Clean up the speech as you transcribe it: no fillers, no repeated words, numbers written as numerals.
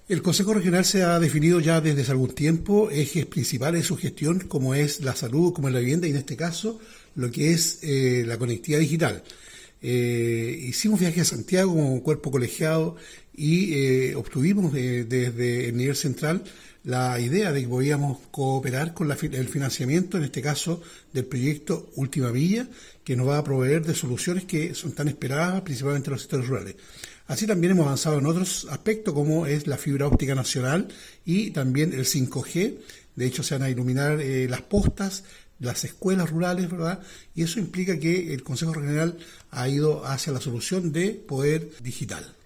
El Consejo Regional se ha definido ya desde hace algún tiempo ejes principales de su gestión, como es la salud, como es la vivienda y en este caso lo que es la conectividad digital. Hicimos viaje a Santiago como cuerpo colegiado y obtuvimos desde el nivel central la idea de que podíamos cooperar con el financiamiento, en este caso del proyecto Última Milla, que nos va a proveer de soluciones que son tan esperadas principalmente en los sectores rurales. Así también hemos avanzado en otros aspectos como es la fibra óptica nacional y también el 5G. De hecho, se van a iluminar las postas, las escuelas rurales, ¿verdad? Y eso implica que el Consejo Regional ha ido hacia la solución de poder digital.